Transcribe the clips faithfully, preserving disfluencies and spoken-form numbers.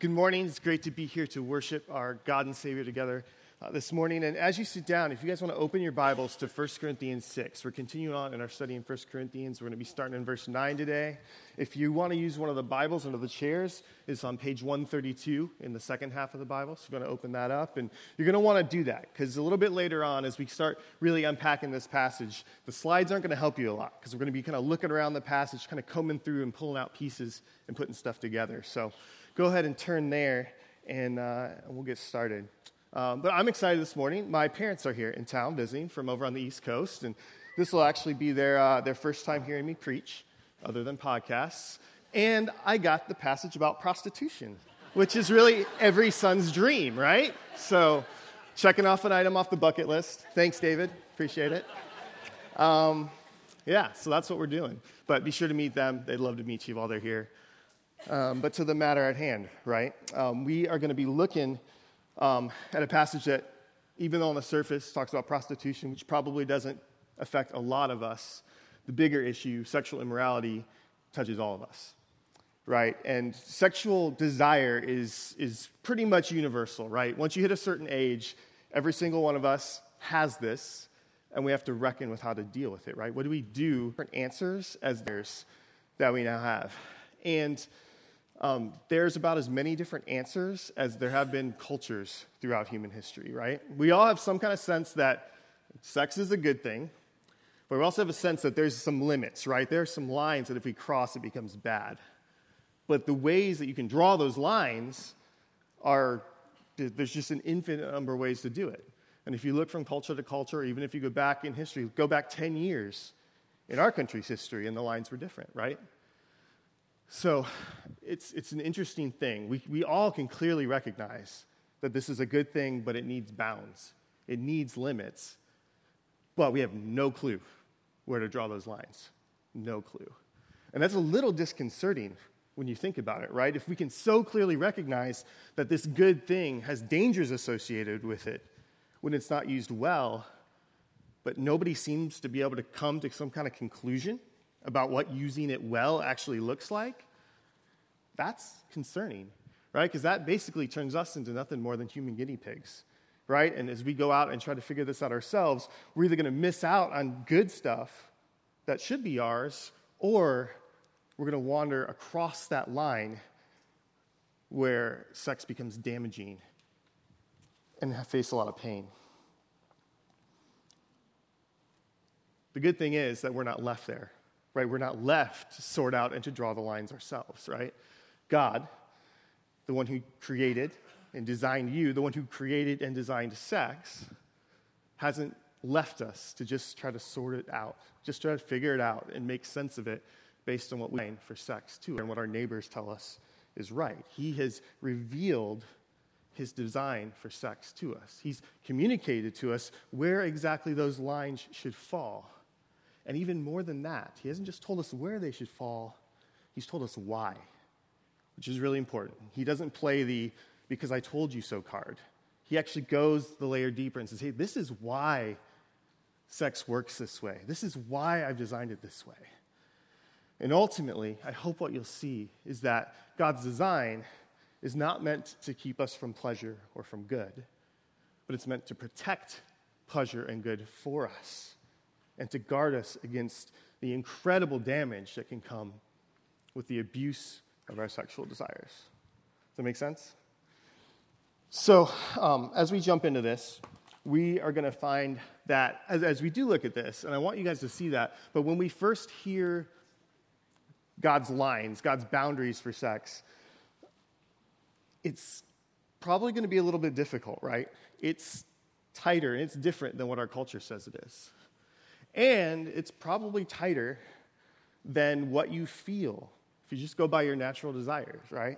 Good morning. It's great to be here to worship our God and Savior together uh, this morning. And as you sit down, if you guys want to open your Bibles to First Corinthians six, we're continuing on in our study in First Corinthians. We're going to be starting in verse nine today. If you want to use one of the Bibles under the chairs, it's on page one thirty-two in the second half of the Bible. So you're going to open that up. And you're going to want to do that because a little bit later on, as we start really unpacking this passage, the slides aren't going to help you a lot because we're going to be kind of looking around the passage, kind of combing through and pulling out pieces and putting stuff together. So go ahead and turn there, and uh, we'll get started. Um, but I'm excited this morning. My parents are here in town visiting from over on the East Coast, and this will actually be their uh, their first time hearing me preach, other than podcasts. And I got the passage about prostitution, which is really every son's dream, right? So checking off an item off the bucket list. Thanks, David. Appreciate it. Um, yeah, so that's what we're doing. But be sure to meet them. They'd love to meet you while they're here. Um, but to the matter at hand, right? Um, we are going to be looking um, at a passage that, even though on the surface talks about prostitution, which probably doesn't affect a lot of us, the bigger issue, sexual immorality, touches all of us, right? And sexual desire is is pretty much universal, right? Once you hit a certain age, every single one of us has this, and we have to reckon with how to deal with it, right? What do we do? Different answers as there's that we now have, and Um, there's about as many different answers as there have been cultures throughout human history, right? We all have some kind of sense that sex is a good thing, but we also have a sense that there's some limits, right? There are some lines that if we cross, it becomes bad. But the ways that you can draw those lines are, there's just an infinite number of ways to do it. And if you look from culture to culture, even if you go back in history, go back ten years in our country's history, and the lines were different, right? So it's it's an interesting thing. We we all can clearly recognize that this is a good thing, but it needs bounds. It needs limits. But we have no clue where to draw those lines. No clue. And that's a little disconcerting when you think about it, right? If we can so clearly recognize that this good thing has dangers associated with it when it's not used well, but nobody seems to be able to come to some kind of conclusion about what using it well actually looks like, that's concerning, right? Because that basically turns us into nothing more than human guinea pigs, right? And as we go out and try to figure this out ourselves, we're either going to miss out on good stuff that should be ours, or we're going to wander across that line where sex becomes damaging and face a lot of pain. The good thing is that we're not left there. Right, we're not left to sort out and to draw the lines ourselves, right? God, the one who created and designed you, the one who created and designed sex, hasn't left us to just try to sort it out, just try to figure it out and make sense of it based on what we find for sex too, and what our neighbors tell us is right. He has revealed his design for sex to us. He's communicated to us where exactly those lines should fall. And even more than that, he hasn't just told us where they should fall, he's told us why, which is really important. He doesn't play the because I told you so card. He actually goes the layer deeper and says, hey, this is why sex works this way. This is why I've designed it this way. And ultimately, I hope what you'll see is that God's design is not meant to keep us from pleasure or from good, but it's meant to protect pleasure and good for us, and to guard us against the incredible damage that can come with the abuse of our sexual desires. Does that make sense? So, um, as we jump into this, we are going to find that, as, as we do look at this, and I want you guys to see that, but when we first hear God's lines, God's boundaries for sex, it's probably going to be a little bit difficult, right? It's tighter, and it's different than what our culture says it is. And it's probably tighter than what you feel if you just go by your natural desires, right?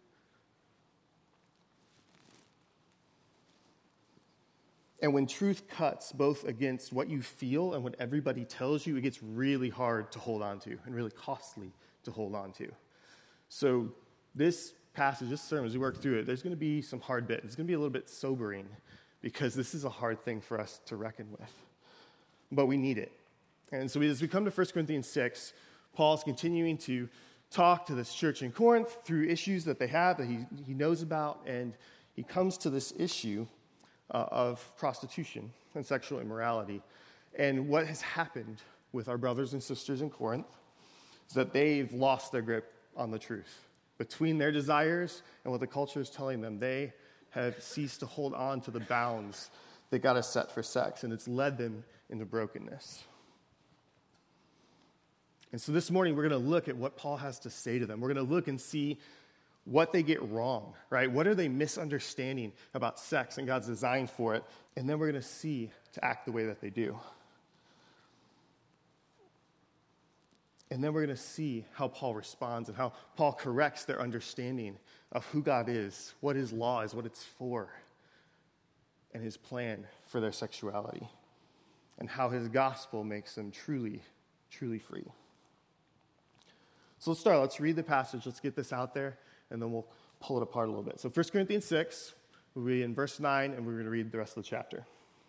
And when truth cuts both against what you feel and what everybody tells you, it gets really hard to hold on to and really costly to hold on to. So this passage, this sermon, as we work through it, there's going to be some hard bits. It's going to be a little bit sobering because this is a hard thing for us to reckon with. But we need it. And so as we come to First Corinthians six, Paul's continuing to talk to this church in Corinth through issues that they have that he, he knows about, and he comes to this issue uh, of prostitution and sexual immorality. And what has happened with our brothers and sisters in Corinth is that they've lost their grip on the truth. Between their desires and what the culture is telling them, they have ceased to hold on to the bounds that God has set for sex, and it's led them into brokenness. And so this morning, we're going to look at what Paul has to say to them. We're going to look and see what they get wrong, right? What are they misunderstanding about sex and God's design for it? And then we're going to see to act the way that they do. And then we're going to see how Paul responds and how Paul corrects their understanding of who God is, what his law is, what it's for, and his plan for their sexuality, and how his gospel makes them truly, truly free. So let's start. Let's read the passage. Let's get this out there, and then we'll pull it apart a little bit. So First Corinthians six, we'll read in verse nine, and we're going to read the rest of the chapter.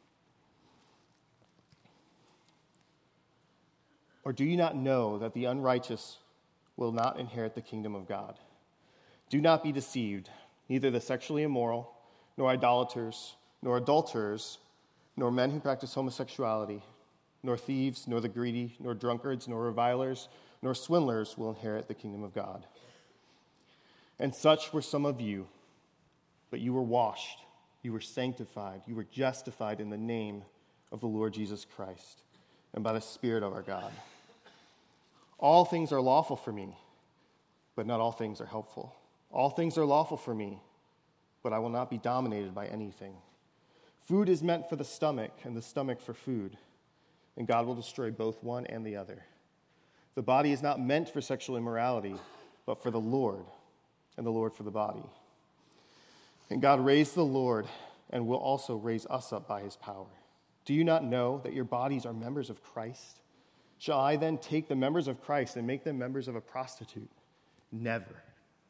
Or do you not know that the unrighteous will not inherit the kingdom of God? Do not be deceived. Neither the sexually immoral, nor idolaters, nor adulterers, nor men who practice homosexuality, nor thieves, nor the greedy, nor drunkards, nor revilers, nor swindlers will inherit the kingdom of God. And such were some of you, but you were washed, you were sanctified, you were justified in the name of the Lord Jesus Christ, and by the Spirit of our God. All things are lawful for me, but not all things are helpful. All things are lawful for me, but I will not be dominated by anything. Food is meant for the stomach, and the stomach for food, and God will destroy both one and the other. The body is not meant for sexual immorality, but for the Lord, and the Lord for the body. And God raised the Lord, and will also raise us up by his power. Do you not know that your bodies are members of Christ? Shall I then take the members of Christ and make them members of a prostitute? Never.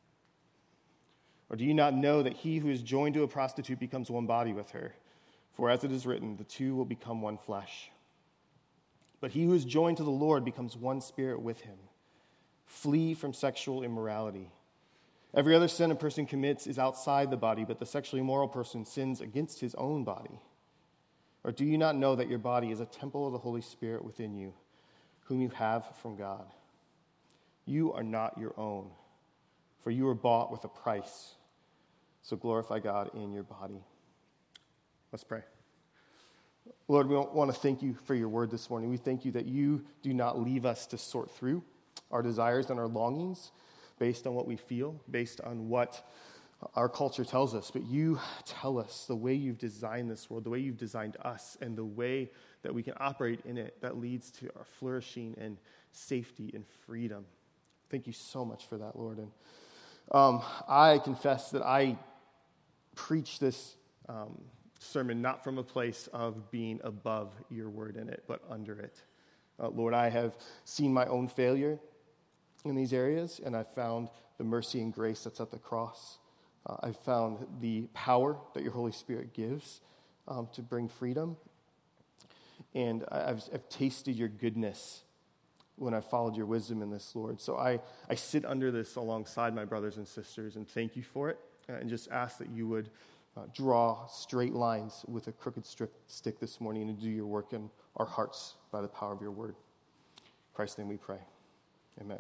Or do you not know that he who is joined to a prostitute becomes one body with her? For as it is written, the two will become one flesh. But he who is joined to the Lord becomes one spirit with him. Flee from sexual immorality. Every other sin a person commits is outside the body, but the sexually immoral person sins against his own body. Or do you not know that your body is a temple of the Holy Spirit within you, whom you have from God? You are not your own, for you were bought with a price. So glorify God in your body. Let's pray. Lord, we want to thank you for your word this morning. We thank you that you do not leave us to sort through our desires and our longings based on what we feel, based on what our culture tells us, but you tell us the way you've designed this world, the way you've designed us, and the way that we can operate in it that leads to our flourishing and safety and freedom. Thank you so much for that, Lord. And um, I confess that I preach this um, sermon not from a place of being above your word in it, but under it. Uh, Lord, I have seen my own failure in these areas, and I've found the mercy and grace that's at the cross. Uh, I've found the power that your Holy Spirit gives um, to bring freedom. And I've, I've tasted your goodness when I followed your wisdom in this, Lord. So I, I sit under this alongside my brothers and sisters and thank you for it. And just ask that you would uh, draw straight lines with a crooked stick this morning and do your work in our hearts by the power of your word. In Christ's name we pray. Amen.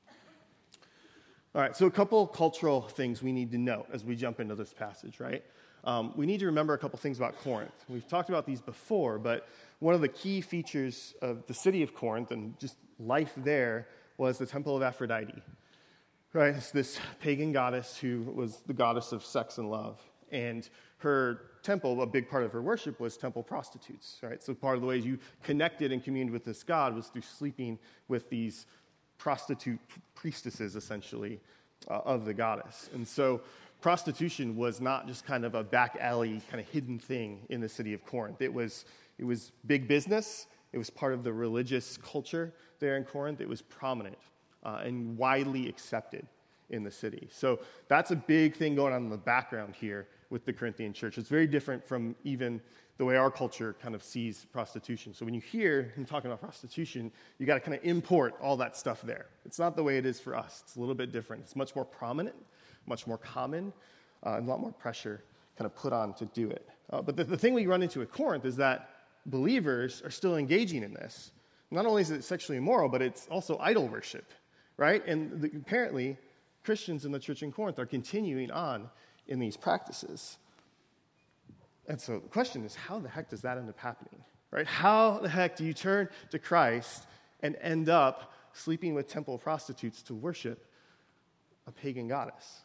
All right, so a couple cultural things we need to note as we jump into this passage, right? Um, we need to remember a couple things about Corinth. We've talked about these before, but one of the key features of the city of Corinth and just life there was the temple of Aphrodite, right? It's this pagan goddess who was the goddess of sex and love. And her temple, a big part of her worship was temple prostitutes, right? So part of the ways you connected and communed with this god was through sleeping with these prostitute priestesses, essentially, uh, of the goddess. And so prostitution was not just kind of a back alley, kind of hidden thing in the city of Corinth. It was, it was big business. It was part of the religious culture there in Corinth. It was prominent uh, and widely accepted. in the city. So that's a big thing going on in the background here with the Corinthian church. It's very different from even the way our culture kind of sees prostitution. So when you hear him talking about prostitution, you got to kind of import all that stuff there. It's not the way it is for us. It's a little bit different. It's much more prominent, much more common, uh, and a lot more pressure kind of put on to do it. Uh, but the, the thing we run into at Corinth is that believers are still engaging in this. Not only is it sexually immoral, but it's also idol worship, right? And the, apparently, Christians in the church in Corinth are continuing on in these practices. And so the question is, how the heck does that end up happening, right? How the heck do you turn to Christ and end up sleeping with temple prostitutes to worship a pagan goddess?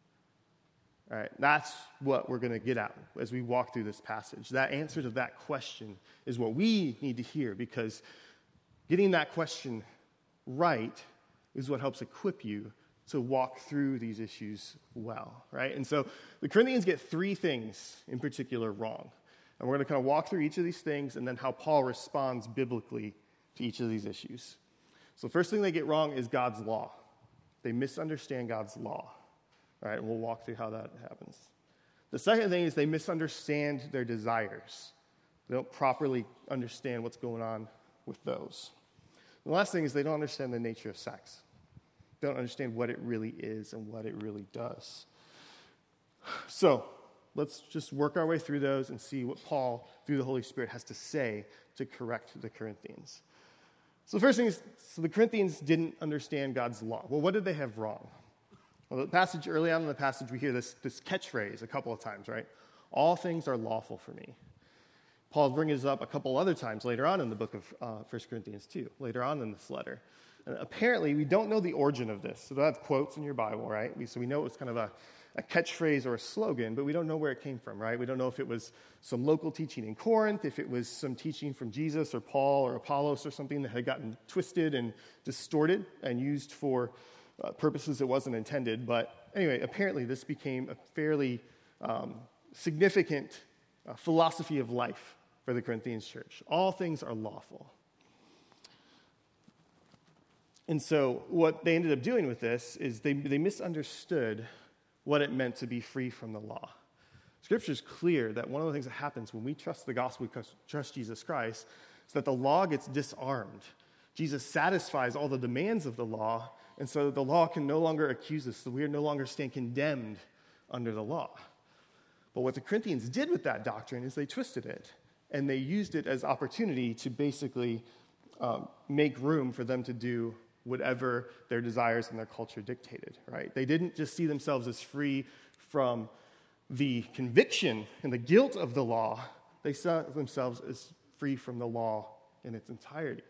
All right, that's what we're going to get at as we walk through this passage. That answer to that question is what we need to hear, because getting that question right is what helps equip you to walk through these issues well, right? And so the Corinthians get three things in particular wrong. And we're going to kind of walk through each of these things and then how Paul responds biblically to each of these issues. So the first thing they get wrong is God's law. They misunderstand God's law. All right, and we'll walk through how that happens. The second thing is they misunderstand their desires. They don't properly understand what's going on with those. The last thing is they don't understand the nature of sex. They don't understand what it really is and what it really does. So let's just work our way through those and see what Paul, through the Holy Spirit, has to say to correct the Corinthians. So the first thing is, so the Corinthians didn't understand God's law. Well, what did they have wrong? Well, the passage, early on in the passage, we hear this, this catchphrase a couple of times, right? All things are lawful for me. Paul brings it up a couple other times later on in the book of uh, First Corinthians two, later on in this letter. And apparently, we don't know the origin of this. So don't have quotes in your Bible, right? We, so we know it was kind of a, a catchphrase or a slogan, but we don't know where it came from, right? We don't know if it was some local teaching in Corinth, if it was some teaching from Jesus or Paul or Apollos or something that had gotten twisted and distorted and used for Uh, purposes it wasn't intended. But anyway, apparently this became a fairly um, significant uh, philosophy of life for the Corinthians church. All things are lawful. And so what they ended up doing with this is they, they misunderstood what it meant to be free from the law. Scripture is clear that one of the things that happens when we trust the gospel, we trust Jesus Christ, is that the law gets disarmed. Jesus satisfies all the demands of the law, and so the law can no longer accuse us, so we are no longer stand condemned under the law. But what the Corinthians did with that doctrine is they twisted it, and they used it as opportunity to basically um, make room for them to do whatever their desires and their culture dictated, right? They didn't just see themselves as free from the conviction and the guilt of the law. They saw themselves as free from the law in its entirety.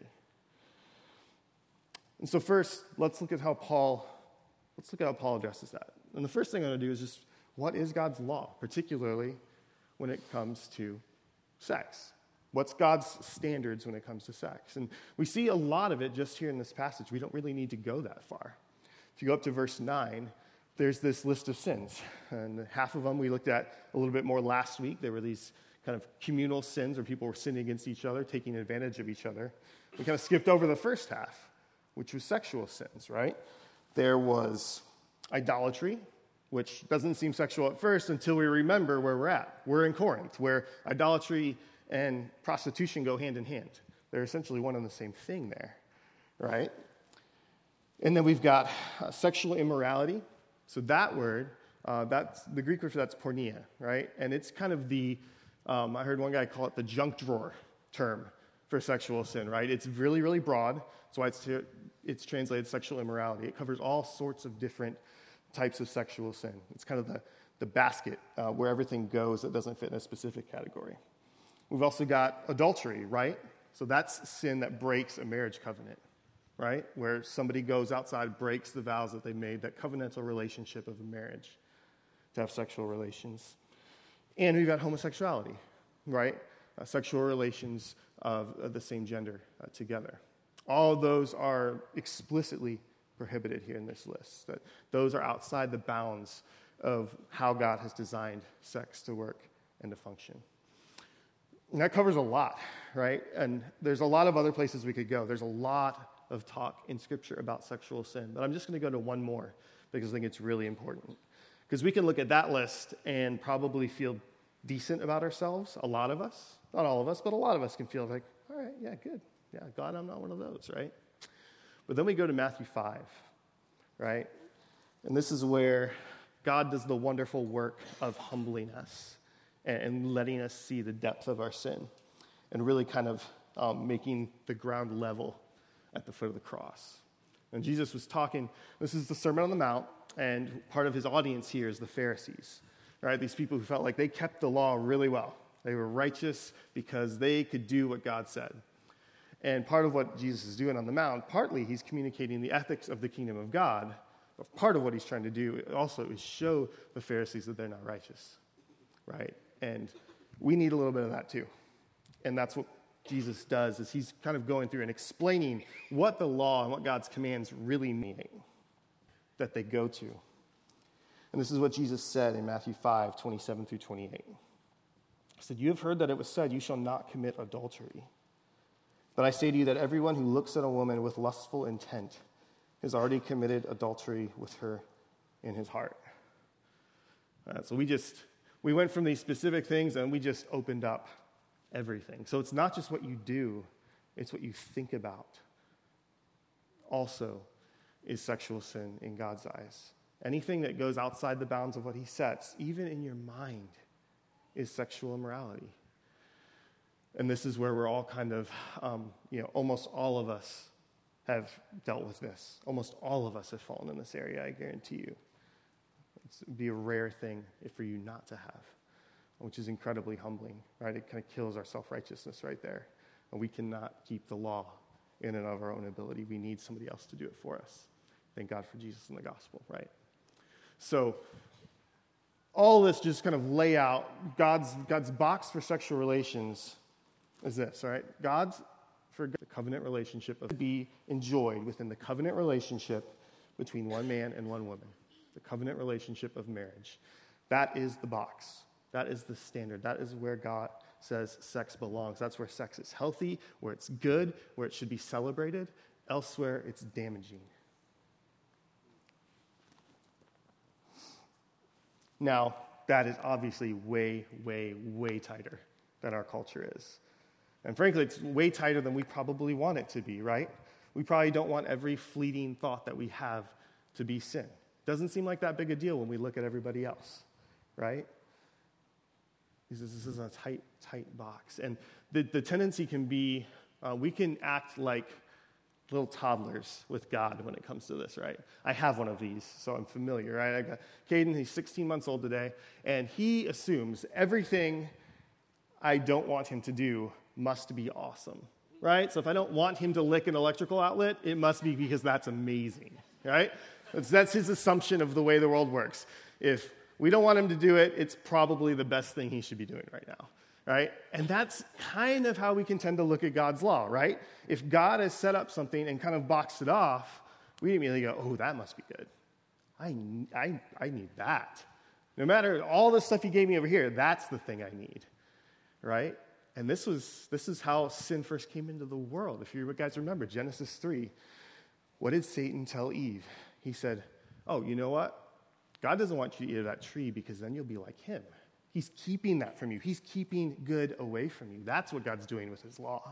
And so first, let's look at how Paul, let's look at how Paul addresses that. And the first thing I'm going to do is just, what is God's law, particularly when it comes to sex? What's God's standards when it comes to sex? And we see a lot of it just here in this passage. We don't really need to go that far. If you go up to verse nine, there's this list of sins. And half of them we looked at a little bit more last week. There were these kind of communal sins where people were sinning against each other, taking advantage of each other. We kind of skipped over the first half, which was sexual sins, right? There was idolatry, which doesn't seem sexual at first until we remember where we're at. We're in Corinth, where idolatry and prostitution go hand in hand. They're essentially one and the same thing there, right? And then we've got uh, sexual immorality. So that word, uh, that's the Greek word for that's porneia, right? And it's kind of the, um, I heard one guy call it the junk drawer term for sexual sin, right? It's really, really broad. That's why it's, to, it's translated sexual immorality. It covers all sorts of different types of sexual sin. It's kind of the, the basket uh, where everything goes that doesn't fit in a specific category. We've also got adultery, right? So that's sin that breaks a marriage covenant, right? Where somebody goes outside, breaks the vows that they made, that covenantal relationship of a marriage to have sexual relations. And we've got homosexuality, right? Uh, sexual relations of, of the same gender uh, together. All of those are explicitly prohibited here in this list. That those are outside the bounds of how God has designed sex to work and to function. And that covers a lot, right? And there's a lot of other places we could go. There's a lot of talk in Scripture about sexual sin, but I'm just going to go to one more because I think it's really important. Because we can look at that list and probably feel decent about ourselves, a lot of us. Not all of us, but a lot of us can feel like, all right, yeah, good. Yeah, God, I'm not one of those, right? But then we go to Matthew five, right? And this is where God does the wonderful work of humbling us and letting us see the depth of our sin and really kind of um, making the ground level at the foot of the cross. And Jesus was talking, this is the Sermon on the Mount, and part of his audience here is the Pharisees, right? These people who felt like they kept the law really well. They were righteous because they could do what God said. And part of what Jesus is doing on the Mount, partly he's communicating the ethics of the kingdom of God, but part of what he's trying to do also is show the Pharisees that they're not righteous, right? And we need a little bit of that too. And that's what Jesus does, is he's kind of going through and explaining what the law and what God's commands really mean that they go to. And this is what Jesus said in Matthew five, twenty-seven through twenty-eight. He said, "You have heard that it was said, 'You shall not commit adultery.' But I say to you that everyone who looks at a woman with lustful intent has already committed adultery with her in his heart." Uh, so we just, we went from these specific things and we just opened up everything. So it's not just what you do, it's what you think about. Also is sexual sin in God's eyes. Anything that goes outside the bounds of what he sets, even in your mind, is sexual immorality. And this is where we're all kind of, um, you know, almost all of us have dealt with this. Almost all of us have fallen in this area, I guarantee you. It's, it'd be a rare thing for you not to have, which is incredibly humbling, right? It kind of kills our self-righteousness right there. And we cannot keep the law in and of our own ability. We need somebody else to do it for us. Thank God for Jesus and the gospel, right? So all this just kind of lay out God's, God's box for sexual relations is this, all right? God's for the covenant relationship of be enjoyed within the covenant relationship between one man and one woman, the covenant relationship of marriage. That is the box. That is the standard. That is where God says sex belongs. That's where sex is healthy, where it's good, where it should be celebrated. Elsewhere, it's damaging. Now, that is obviously way, way, way tighter than our culture is. And frankly, it's way tighter than we probably want it to be, right? We probably don't want every fleeting thought that we have to be sin. Doesn't seem like that big a deal when we look at everybody else, right? This is, this is a tight, tight box. And the, the tendency can be, uh, we can act like little toddlers with God when it comes to this, right? I have one of these, so I'm familiar, right? I got Caden, he's sixteen months old today, and he assumes everything I don't want him to do must be awesome, right? So if I don't want him to lick an electrical outlet, it must be because that's amazing, right? That's, that's his assumption of the way the world works. If we don't want him to do it, it's probably the best thing he should be doing right now, right? And that's kind of how we can tend to look at God's law, right? If God has set up something and kind of boxed it off, we immediately go, oh, that must be good. I, I, I need that. No matter all the stuff he gave me over here, that's the thing I need, right? And this was this is how sin first came into the world. If you guys remember, Genesis three, what did Satan tell Eve? He said, oh, you know what? God doesn't want you to eat of that tree because then you'll be like him. He's keeping that from you. He's keeping good away from you. That's what God's doing with his law.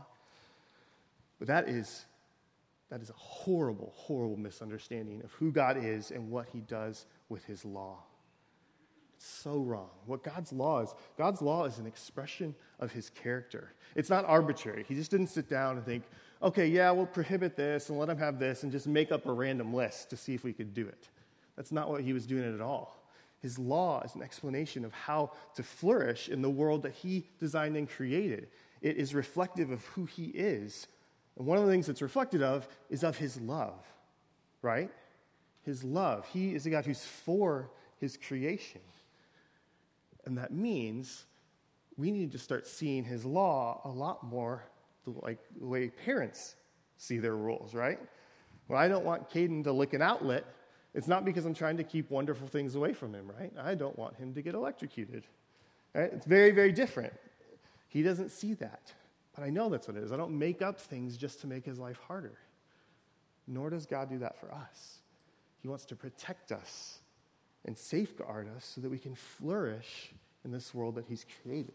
But that is, that is a horrible, horrible misunderstanding of who God is and what he does with his law. It's so wrong. What God's law is, God's law is an expression of his character. It's not arbitrary. He just didn't sit down and think, okay, yeah, we'll prohibit this and let him have this and just make up a random list to see if we could do it. That's not what he was doing at all. His law is an explanation of how to flourish in the world that he designed and created. It is reflective of who he is. And one of the things it's reflected of is of his love, right? His love. He is a God who's for his creation. And that means we need to start seeing his law a lot more like the way parents see their rules, right? When I don't want Caden to lick an outlet, it's not because I'm trying to keep wonderful things away from him, right? I don't want him to get electrocuted, right? It's very, very different. He doesn't see that, but I know that's what it is. I don't make up things just to make his life harder, nor does God do that for us. He wants to protect us and safeguard us so that we can flourish in this world that he's created.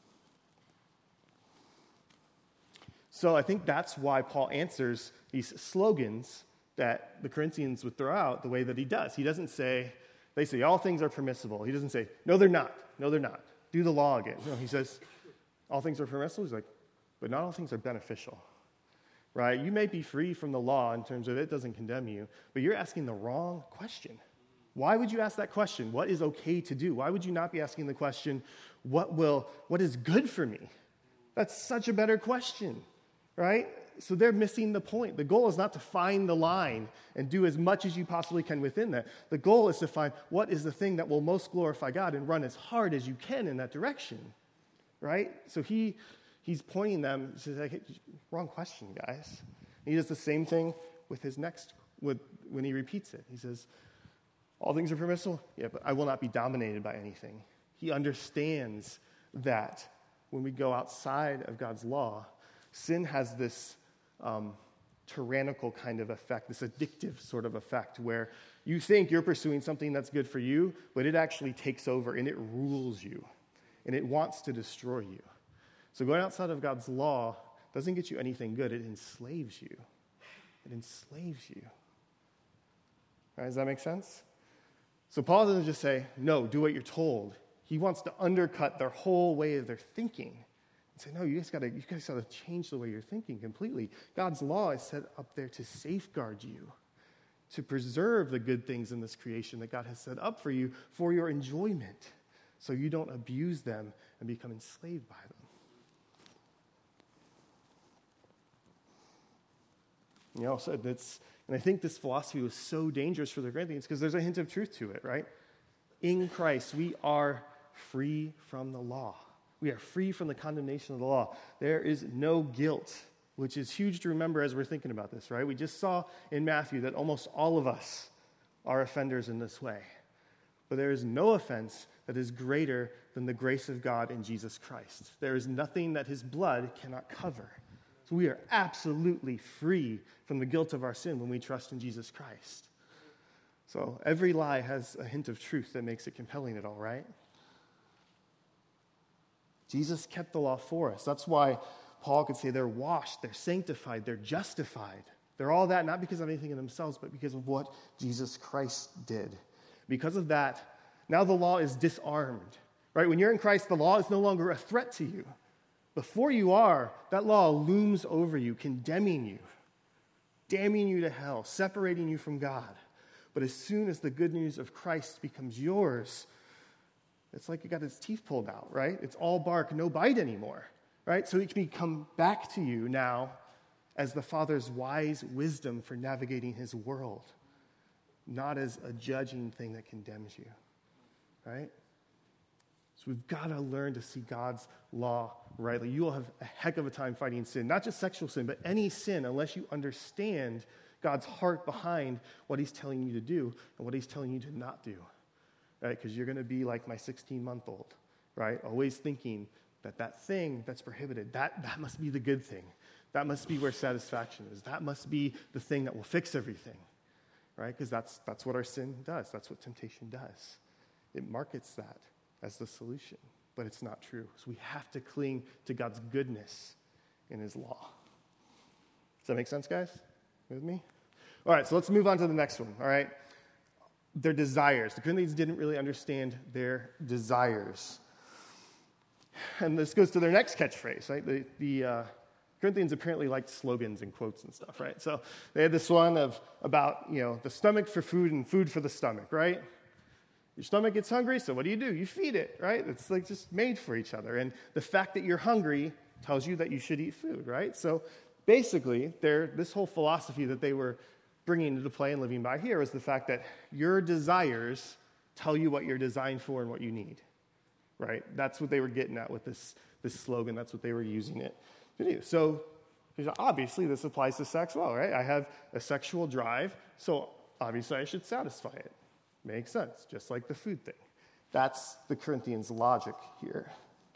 So I think that's why Paul answers these slogans that the Corinthians would throw out the way that he does. He doesn't say, they say all things are permissible. He doesn't say, no, they're not. No, they're not. Do the law again. No, he says, all things are permissible. He's like, but not all things are beneficial, right? You may be free from the law in terms of it doesn't condemn you, but you're asking the wrong question. Why would you ask that question? What is okay to do? Why would you not be asking the question, what will, what is good for me? That's such a better question, right? So they're missing the point. The goal is not to find the line and do as much as you possibly can within that. The goal is to find what is the thing that will most glorify God and run as hard as you can in that direction, right? So he he's pointing them, he says, like, wrong question, guys. And he does the same thing with his next, with when he repeats it. He says, all things are permissible? Yeah, but I will not be dominated by anything. He understands that when we go outside of God's law, sin has this um, tyrannical kind of effect, this addictive sort of effect where you think you're pursuing something that's good for you, but it actually takes over and it rules you, and it wants to destroy you. So going outside of God's law doesn't get you anything good. It enslaves you. It enslaves you. All right, does that make sense? So Paul doesn't just say, no, do what you're told. He wants to undercut their whole way of their thinking and say, no, you guys got to you guys got to change the way you're thinking completely. God's law is set up there to safeguard you, to preserve the good things in this creation that God has set up for you for your enjoyment, so you don't abuse them and become enslaved by them. You know, so it's, and I think this philosophy was so dangerous for the Corinthians because there's a hint of truth to it, right? In Christ, we are free from the law. We are free from the condemnation of the law. There is no guilt, which is huge to remember as we're thinking about this, right? We just saw in Matthew that almost all of us are offenders in this way. But there is no offense that is greater than the grace of God in Jesus Christ. There is nothing that his blood cannot cover. So we are absolutely free from the guilt of our sin when we trust in Jesus Christ. So every lie has a hint of truth that makes it compelling at all, right? Jesus kept the law for us. That's why Paul could say they're washed, they're sanctified, they're justified. They're all that not because of anything in themselves, but because of what Jesus Christ did. Because of that, now the law is disarmed, right? When you're in Christ, the law is no longer a threat to you. Before you are, that law looms over you, condemning you, damning you to hell, separating you from God. But as soon as the good news of Christ becomes yours, it's like it got its teeth pulled out, right? It's all bark, no bite anymore, right? So it can come back to you now as the Father's wise wisdom for navigating his world, not as a judging thing that condemns you, right? So we've got to learn to see God's law rightly. You will have a heck of a time fighting sin, not just sexual sin, but any sin, unless you understand God's heart behind what he's telling you to do and what he's telling you to not do, right? Because you're going to be like my sixteen-month-old, right? Always thinking that that thing that's prohibited, that, that must be the good thing. That must be where satisfaction is. That must be the thing that will fix everything, right? Because that's, that's what our sin does. That's what temptation does. It markets that as the solution, but it's not true. So we have to cling to God's goodness in his law. Does that make sense, guys? With me? All right, so let's move on to the next one, all right? Their desires. The Corinthians didn't really understand their desires. And this goes to their next catchphrase, right? The, the uh, Corinthians apparently liked slogans and quotes and stuff, right? So they had this one of about, you know, the stomach for food and food for the stomach, right? Your stomach gets hungry, so what do you do? You feed it, right? It's like just made for each other. And the fact that you're hungry tells you that you should eat food, right? So basically, this whole philosophy that they were bringing into play and living by here was the fact that your desires tell you what you're designed for and what you need, right? That's what they were getting at with this, this slogan. That's what they were using it to do. So obviously, this applies to sex well, right? I have a sexual drive, so obviously I should satisfy it. Makes sense, just like the food thing. That's the Corinthians' logic here.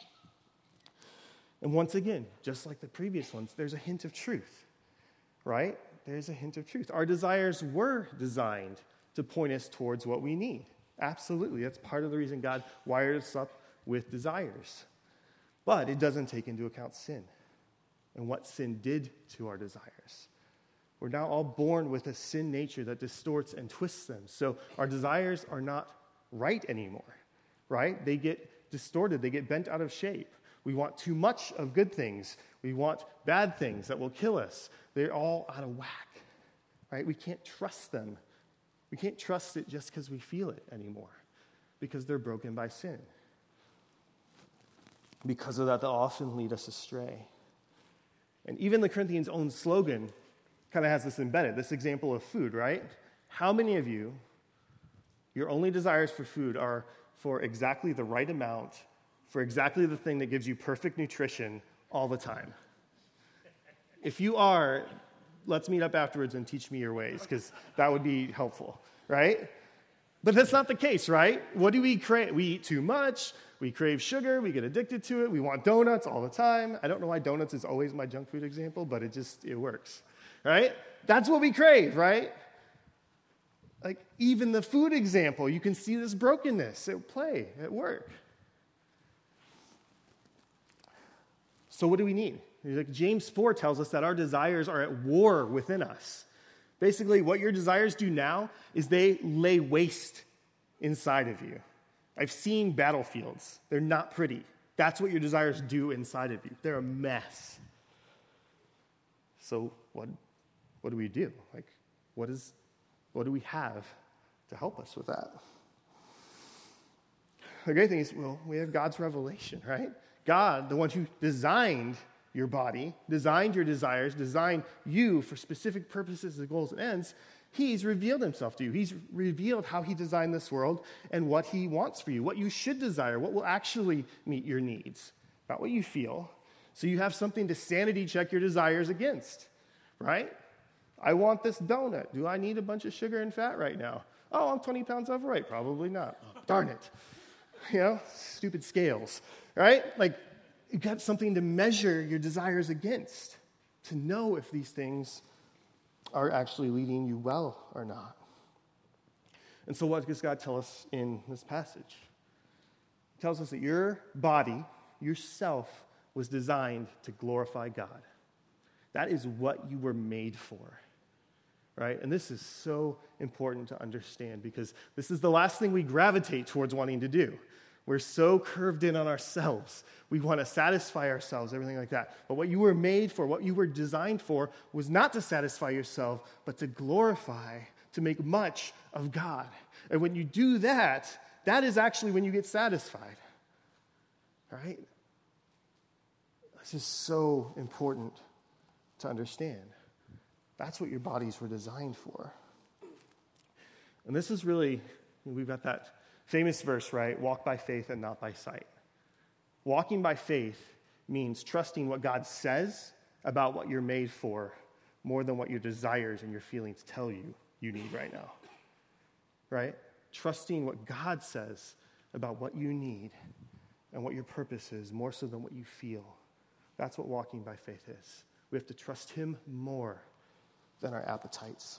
And once again, just like the previous ones, there's a hint of truth, right? There's a hint of truth. Our desires were designed to point us towards what we need. Absolutely. That's part of the reason God wired us up with desires. But it doesn't take into account sin and what sin did to our desires. We're now all born with a sin nature that distorts and twists them. So our desires are not right anymore, right? They get distorted. They get bent out of shape. We want too much of good things. We want bad things that will kill us. They're all out of whack, right? We can't trust them. We can't trust it just because we feel it anymore, because they're broken by sin. Because of that, they'll often lead us astray. And even the Corinthians' own slogan kind of has this embedded, this example of food, right? How many of you, your only desires for food are for exactly the right amount, for exactly the thing that gives you perfect nutrition all the time? If you are, let's meet up afterwards and teach me your ways, because that would be helpful, right? But that's not the case, right? What do we crave? We eat too much. We crave sugar. We get addicted to it. We want donuts all the time. I don't know why donuts is always my junk food example, but it just, it works, right? That's what we crave, right? Like, even the food example, you can see this brokenness at play, at work. So what do we need? Like James four tells us that our desires are at war within us. Basically, what your desires do now is they lay waste inside of you. I've seen battlefields. They're not pretty. That's what your desires do inside of you. They're a mess. So what, what do we do? Like, what is, what do we have to help us with that? The great thing is, well, we have God's revelation, right? God, the one who designed your body, designed your desires, designed you for specific purposes and goals and ends, he's revealed himself to you. He's revealed how he designed this world and what he wants for you, what you should desire, what will actually meet your needs, not what you feel. So you have something to sanity check your desires against, right? I want this donut. Do I need a bunch of sugar and fat right now? Oh, I'm twenty pounds overweight. Probably not. Oh, darn it. You know, stupid scales, right? Like, you've got something to measure your desires against, to know if these things are actually leading you well or not. And so what does God tell us in this passage? He tells us that your body, yourself, was designed to glorify God. That is what you were made for, right? And this is so important to understand, because this is the last thing we gravitate towards wanting to do. We're so curved in on ourselves. We want to satisfy ourselves, everything like that. But what you were made for, what you were designed for, was not to satisfy yourself, but to glorify, to make much of God. And when you do that, that is actually when you get satisfied. Right? This is so important to understand. That's what your bodies were designed for. And this is really, we've got that famous verse, right? Walk by faith and not by sight. Walking by faith means trusting what God says about what you're made for more than what your desires and your feelings tell you you need right now. Right? Trusting what God says about what you need and what your purpose is more so than what you feel. That's what walking by faith is. We have to trust him more than our appetites.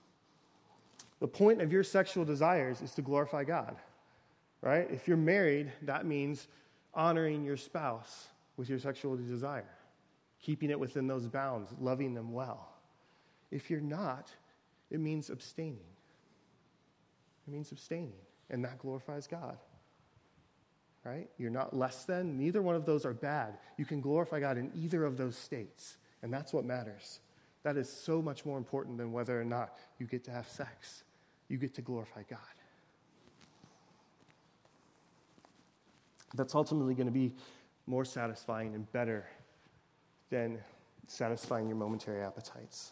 The point of your sexual desires is to glorify God. Right? If you're married, that means honoring your spouse with your sexual desire, keeping it within those bounds, loving them well. If you're not, it means abstaining. It means abstaining, and that glorifies God. Right? You're not less than. Neither one of those are bad. You can glorify God in either of those states, and that's what matters. That is so much more important than whether or not you get to have sex. You get to glorify God. That's ultimately going to be more satisfying and better than satisfying your momentary appetites.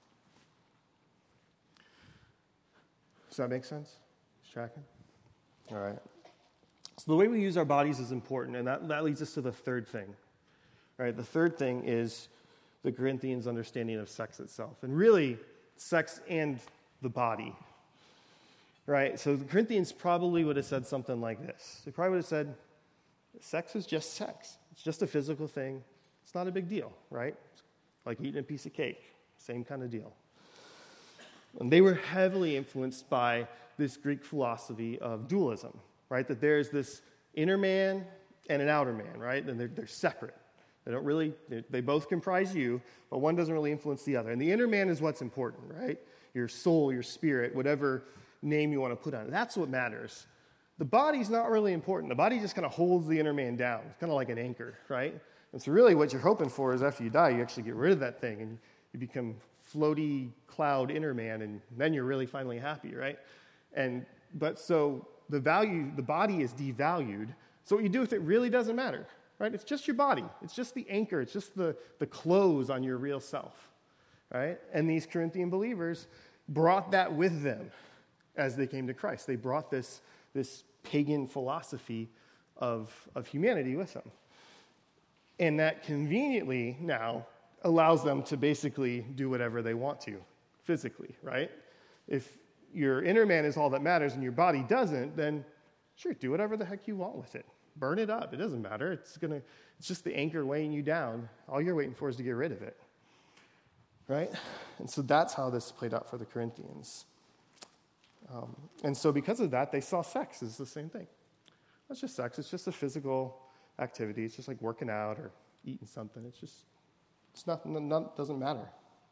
Does that make sense? Is tracking? All right. So the way we use our bodies is important, and that, that leads us to the third thing. Right? The third thing is the Corinthians' understanding of sex itself, and really sex and the body. Right? So the Corinthians probably would have said something like this. They probably would have said, sex is just sex. It's just a physical thing. It's not a big deal, right? Like eating a piece of cake. Same kind of deal. And they were heavily influenced by this Greek philosophy of dualism, right? That there's this inner man and an outer man, right? And they're, they're separate. They don't really, they both comprise you, but one doesn't really influence the other. And the inner man is what's important, right? Your soul, your spirit, whatever name you want to put on it. That's what matters. The body's not really important. The body just kind of holds the inner man down. It's kind of like an anchor, right? And so really what you're hoping for is after you die, you actually get rid of that thing and you become floaty cloud inner man, and then you're really finally happy, right? And but so the value, the body is devalued. So what you do with it really doesn't matter, right? It's just your body. It's just the anchor. It's just the, the clothes on your real self, right? And these Corinthian believers brought that with them as they came to Christ. They brought this, this pagan philosophy of, of humanity with them. And that conveniently now allows them to basically do whatever they want to physically, right? If your inner man is all that matters and your body doesn't, then sure, do whatever the heck you want with it. Burn it up. It doesn't matter. It's gonna. It's just the anchor weighing you down. All you're waiting for is to get rid of it, right? And so that's how this played out for the Corinthians. Um, and so because of that, they saw sex as the same thing. It's just sex. It's just a physical activity. It's just like working out or eating something. It's just, it's not, not doesn't matter.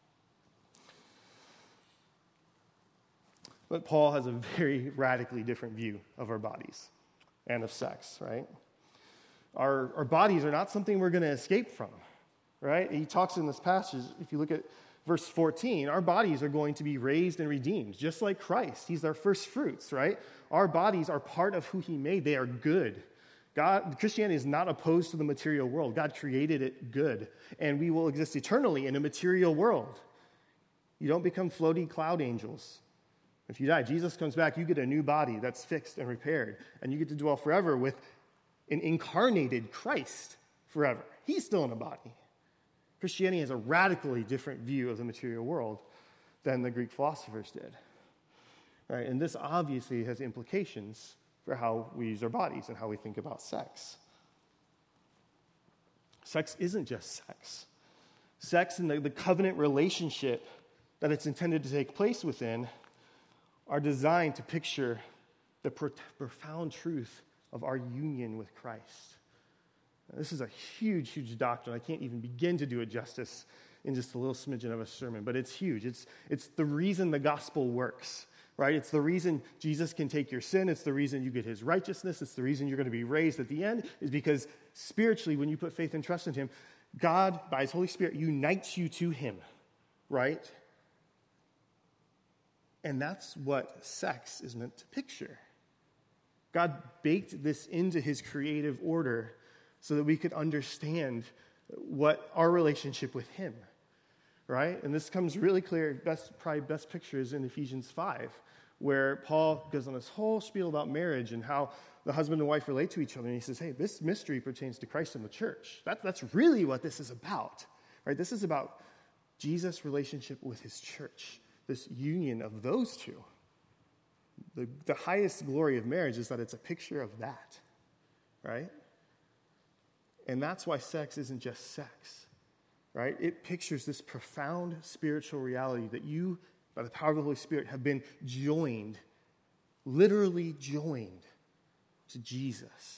But Paul has a very radically different view of our bodies and of sex, right? Our, our bodies are not something we're going to escape from, right? He talks in this passage, if you look at verse fourteen, our bodies are going to be raised and redeemed, just like Christ. He's our first fruits, right? Our bodies are part of who he made. They are good. God, Christianity is not opposed to the material world. God created it good, and we will exist eternally in a material world. You don't become floaty cloud angels. If you die, Jesus comes back, you get a new body that's fixed and repaired, and you get to dwell forever with an incarnated Christ forever. He's still in a body. Christianity has a radically different view of the material world than the Greek philosophers did. Right? And this obviously has implications for how we use our bodies and how we think about sex. Sex isn't just sex. Sex and the, the covenant relationship that it's intended to take place within are designed to picture the pro- profound truth of our union with Christ. Now, this is a huge, huge doctrine. I can't even begin to do it justice in just a little smidgen of a sermon, but it's huge. It's, it's the reason the gospel works, right? It's the reason Jesus can take your sin. It's the reason you get his righteousness. It's the reason you're going to be raised at the end, is because spiritually, when you put faith and trust in him, God, by his Holy Spirit, unites you to him, right? And that's what sex is meant to picture. God baked this into his creative order so that we could understand what our relationship with him, right? And this comes really clear, best, probably best picture is in Ephesians five, where Paul goes on this whole spiel about marriage and how the husband and wife relate to each other. And he says, hey, this mystery pertains to Christ and the church. That, that's really what this is about, right? This is about Jesus' relationship with his church. This union of those two. The, the highest glory of marriage is that it's a picture of that, right? And that's why sex isn't just sex, right? It pictures this profound spiritual reality that you, by the power of the Holy Spirit, have been joined, literally joined to Jesus.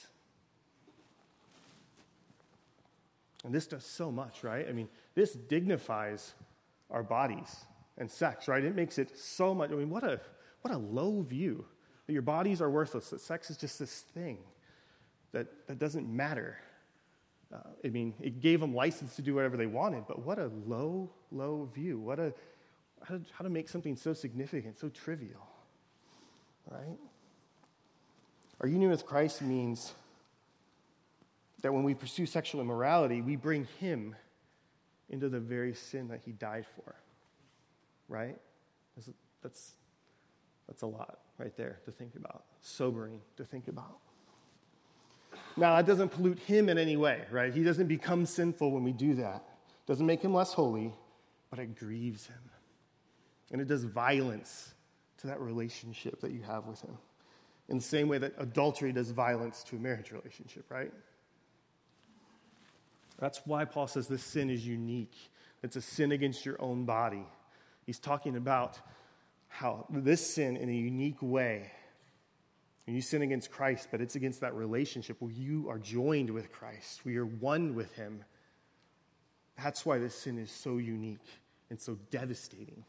And this does so much, right? I mean, this dignifies our bodies. And sex, right? It makes it so much, I mean, what a what a low view. That your bodies are worthless, that sex is just this thing that, that doesn't matter. Uh, I mean, it gave them license to do whatever they wanted, but what a low, low view. What a, how to, how to make something so significant, so trivial, right? Our union with Christ means that when we pursue sexual immorality, we bring him into the very sin that he died for. Right? That's, that's, that's a lot right there to think about. Sobering to think about. Now, that doesn't pollute him in any way, right? He doesn't become sinful when we do that. It doesn't make him less holy, but it grieves him. And it does violence to that relationship that you have with him. In the same way that adultery does violence to a marriage relationship, right? That's why Paul says this sin is unique. It's a sin against your own body. He's talking about how this sin in a unique way, and you sin against Christ, but it's against that relationship where you are joined with Christ, we are one with him. That's why this sin is so unique and so devastating.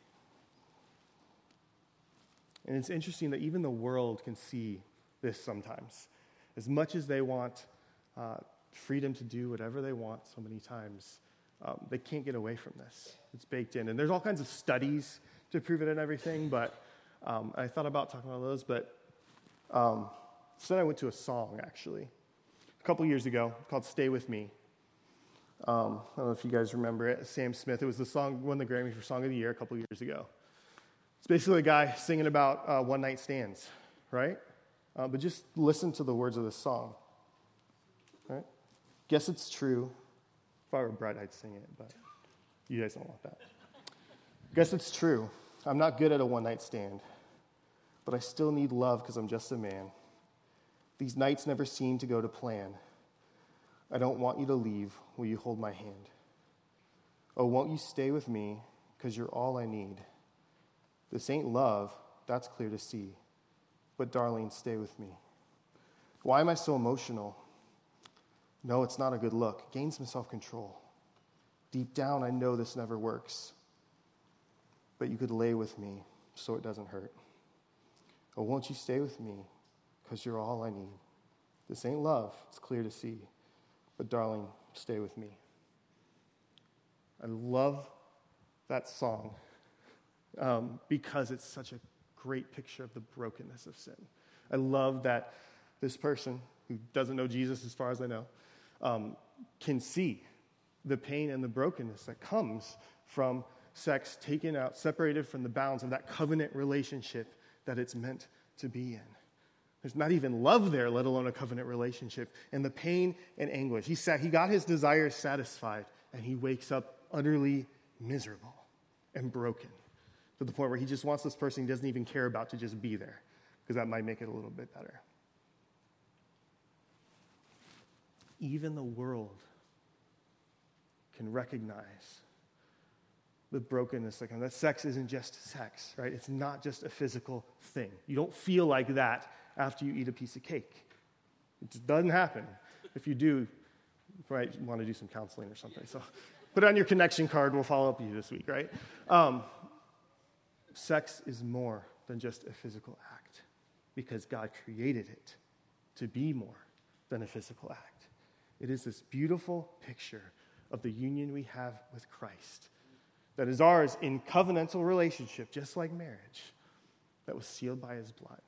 And it's interesting that even the world can see this sometimes. As much as they want uh, freedom to do whatever they want so many times, um, they can't get away from this. It's baked in. And there's all kinds of studies to prove it and everything, but um, I thought about talking about those, but um, so then I went to a song, actually, a couple years ago called Stay With Me. Um, I don't know if you guys remember it. Sam Smith. It was the song, won the Grammy for Song of the Year a couple years ago. It's basically a guy singing about uh, one-night stands, right? Uh, but just listen to the words of this song, right? Guess it's true. If I were Brett, I'd sing it, but you guys don't want that. Guess it's true. I'm not good at a one-night stand, but I still need love because I'm just a man. These nights never seem to go to plan. I don't want you to leave. Will you hold my hand? Oh, won't you stay with me because you're all I need? This ain't love, that's clear to see. But darling, stay with me. Why am I so emotional? No, it's not a good look. Gain some self-control. Deep down, I know this never works. But you could lay with me so it doesn't hurt. Oh, won't you stay with me because you're all I need? This ain't love, it's clear to see. But darling, stay with me. I love that song um, because it's such a great picture of the brokenness of sin. I love that this person who doesn't know Jesus, as far as I know, um, can see the pain and the brokenness that comes from sex taken out, separated from the bounds of that covenant relationship that it's meant to be in. There's not even love there, let alone a covenant relationship. And the pain and anguish. He sat, he got his desires satisfied, and he wakes up utterly miserable and broken to the point where he just wants this person he doesn't even care about to just be there, because that might make it a little bit better. Even the world can recognize the brokenness that comes. That sex isn't just sex, right? It's not just a physical thing. You don't feel like that after you eat a piece of cake. It just doesn't happen. If you do, you might want to do some counseling or something. So put it on your connection card. We'll follow up with you this week, right? Um, sex is more than just a physical act because God created it to be more than a physical act. It is this beautiful picture of the union we have with Christ that is ours in covenantal relationship, just like marriage, that was sealed by his blood.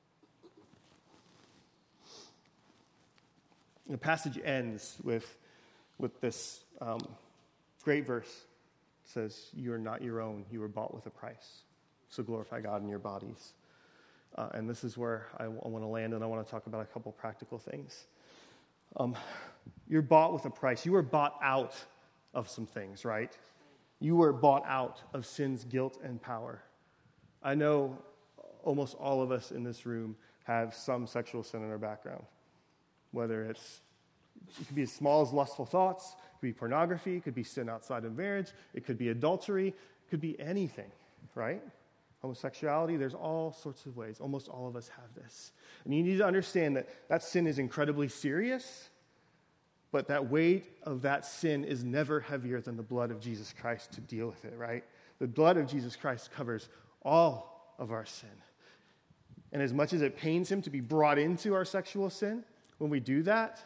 The passage ends with, with this um, great verse. It says, you are not your own, you were bought with a price. So glorify God in your bodies. Uh, and this is where I, w- I want to land, and I want to talk about a couple practical things. Um, you're bought with a price. You were bought out of some things, right? You were bought out of sin's guilt and power. I know almost all of us in this room have some sexual sin in our background. Whether it's, it could be as small as lustful thoughts, it could be pornography, it could be sin outside of marriage, it could be adultery, it could be anything, right? Homosexuality, there's all sorts of ways. Almost all of us have this. And you need to understand that that sin is incredibly serious, but that weight of that sin is never heavier than the blood of Jesus Christ to deal with it, right? The blood of Jesus Christ covers all of our sin. And as much as it pains him to be brought into our sexual sin, when we do that,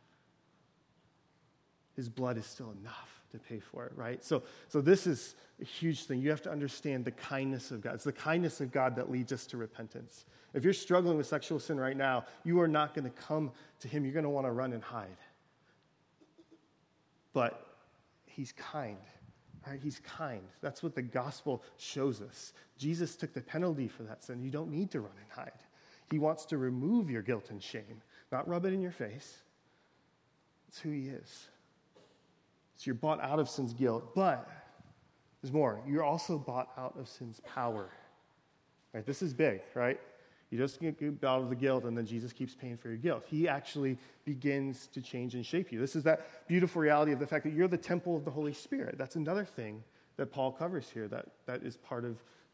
his blood is still enough to pay for it, right? So, so this is a huge thing. You have to understand the kindness of God. It's the kindness of God that leads us to repentance. If you're struggling with sexual sin right now, you are not going to come to him. You're going to want to run and hide. But he's kind, right? He's kind. That's what the gospel shows us. Jesus took the penalty for that sin. You don't need to run and hide. He wants to remove your guilt and shame, not rub it in your face. It's who he is. So you're bought out of sin's guilt, but there's more. You're also bought out of sin's power. Right? This is big, right? You just get out of the guilt, and then Jesus keeps paying for your guilt. He actually begins to change and shape you. This is that beautiful reality of the fact that you're the temple of the Holy Spirit. That's another thing that Paul covers here that, that is part of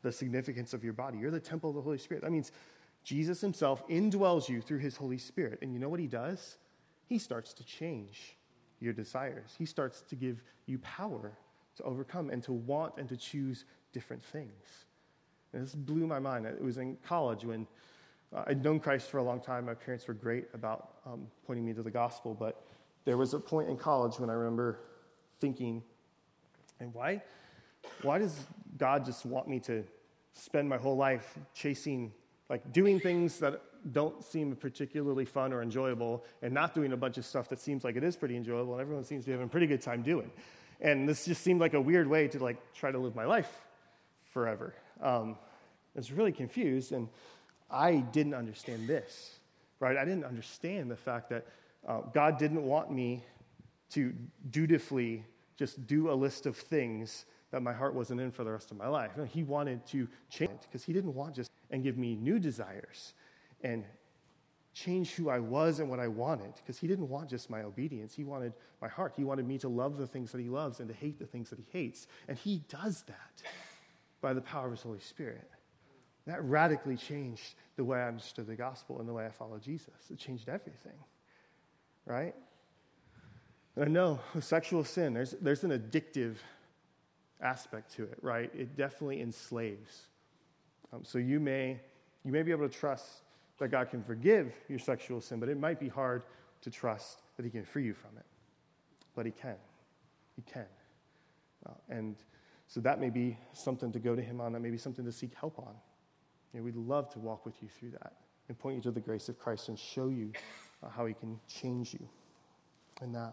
the significance of your body. You're the temple of the Holy Spirit. That means Jesus himself indwells you through his Holy Spirit. And you know what he does? He starts to change your desires. He starts to give you power to overcome and to want and to choose different things. And this blew my mind. It was in college when uh, I'd known Christ for a long time. My parents were great about um, pointing me to the gospel, but there was a point in college when I remember thinking, and why, why does God just want me to spend my whole life chasing, like doing things that don't seem particularly fun or enjoyable and not doing a bunch of stuff that seems like it is pretty enjoyable and everyone seems to be having a pretty good time doing? And this just seemed like a weird way to like try to live my life forever. Um, I was really confused, and I didn't understand this, right? I didn't understand the fact that uh, God didn't want me to dutifully just do a list of things that my heart wasn't in for the rest of my life. No, he wanted to change it because he didn't want just and give me new desires and change who I was and what I wanted, because he didn't want just my obedience. He wanted my heart. He wanted me to love the things that he loves and to hate the things that he hates. And he does that by the power of his Holy Spirit. That radically changed the way I understood the gospel and the way I followed Jesus. It changed everything, right? And I know with sexual sin, there's, there's an addictive aspect to it, right? It definitely enslaves. Um, so you may, you may be able to trust that God can forgive your sexual sin, but it might be hard to trust that he can free you from it. But he can. He can. Uh, and so that may be something to go to him on. That may be something to seek help on. You know, we'd love to walk with you through that and point you to the grace of Christ and show you uh, how he can change you in that.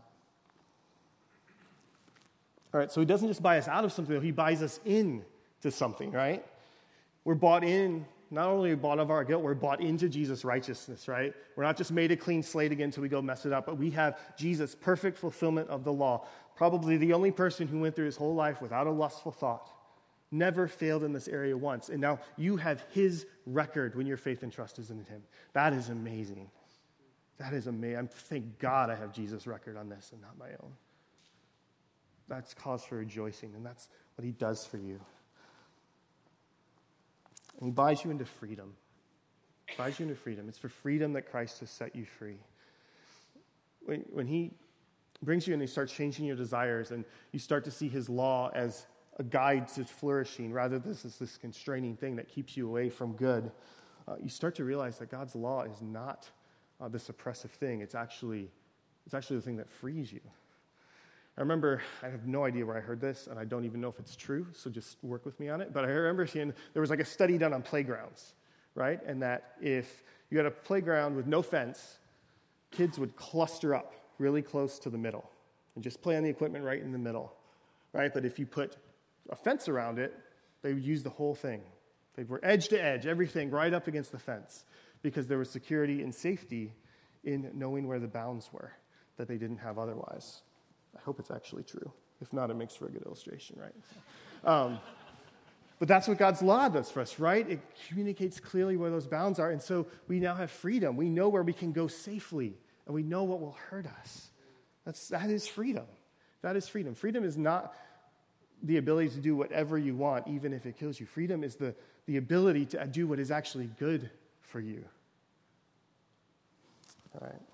All right, so he doesn't just buy us out of something, he buys us into something, right? We're bought in. Not only are we bought of our guilt, we're bought into Jesus' righteousness, right? We're not just made a clean slate again until we go mess it up, but we have Jesus' perfect fulfillment of the law. Probably the only person who went through his whole life without a lustful thought. Never failed in this area once. And now you have his record when your faith and trust is in him. That is amazing. That is amazing. Thank God I have Jesus' record on this and not my own. That's cause for rejoicing, and that's what he does for you. And he buys you into freedom. He buys you into freedom. It's for freedom that Christ has set you free. When, when he brings you in, he starts changing your desires, and you start to see his law as a guide to flourishing, rather than this is this constraining thing that keeps you away from good. Uh, you start to realize that God's law is not uh, this oppressive thing. It's actually, it's actually the thing that frees you. I remember, I have no idea where I heard this, and I don't even know if it's true, so just work with me on it. But I remember seeing there was like a study done on playgrounds, right? And that if you had a playground with no fence, kids would cluster up really close to the middle and just play on the equipment right in the middle, right? But if you put a fence around it, they would use the whole thing. They were edge to edge, everything right up against the fence, because there was security and safety in knowing where the bounds were that they didn't have otherwise. I hope it's actually true. If not, it makes for a good illustration, right? Um, but that's what God's law does for us, right? It communicates clearly where those bounds are, and so we now have freedom. We know where we can go safely, and we know what will hurt us. That's, that is freedom. That is freedom. Freedom is not the ability to do whatever you want, even if it kills you. Freedom is the, the ability to do what is actually good for you. All right.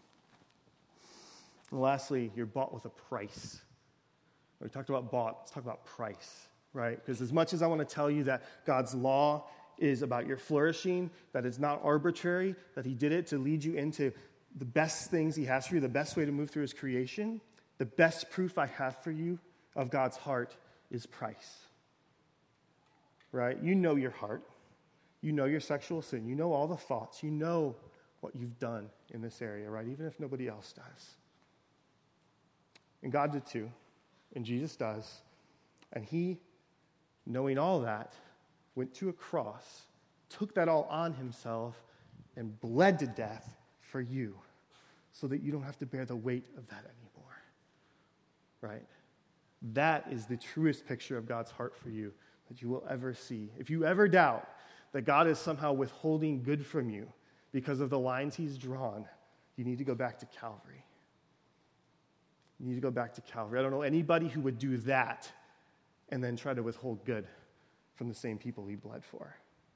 And lastly, you're bought with a price. We talked about bought, let's talk about price, right? Because as much as I want to tell you that God's law is about your flourishing, that it's not arbitrary, that he did it to lead you into the best things he has for you, the best way to move through his creation, the best proof I have for you of God's heart is price, right? You know your heart. You know your sexual sin. You know all the thoughts. You know what you've done in this area, right? Even if nobody else does. And God did too, and Jesus does. And he, knowing all that, went to a cross, took that all on himself, and bled to death for you, so that you don't have to bear the weight of that anymore, right? That is the truest picture of God's heart for you that you will ever see. If you ever doubt that God is somehow withholding good from you because of the lines he's drawn, you need to go back to Calvary. You need to go back to Calvary. I don't know anybody who would do that and then try to withhold good from the same people he bled for.